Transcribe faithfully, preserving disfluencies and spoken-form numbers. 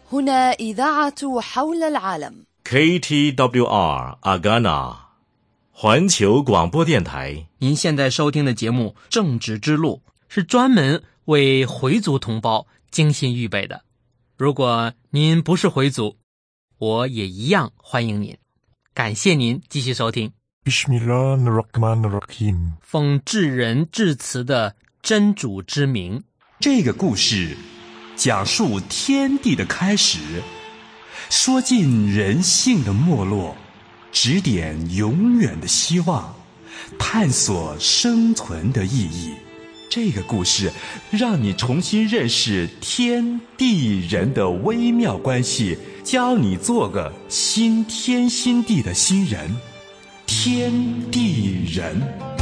هنا إذاعة حول العالم K T W R Agana 环球广播电台。 您现在收听的节目《正直之路》是专门为回族同胞精心预备的。如果您不是回族，我也一样欢迎您。感谢您继续收听。 Bismillahirrahmanirrahim。 奉至仁至慈的真主之名。 这个故事讲述天地的开始，说尽人性的没落，指点永远的希望，探索生存的意义。这个故事让你重新认识天地人的微妙关系，教你做个新天新地的新人。天地人。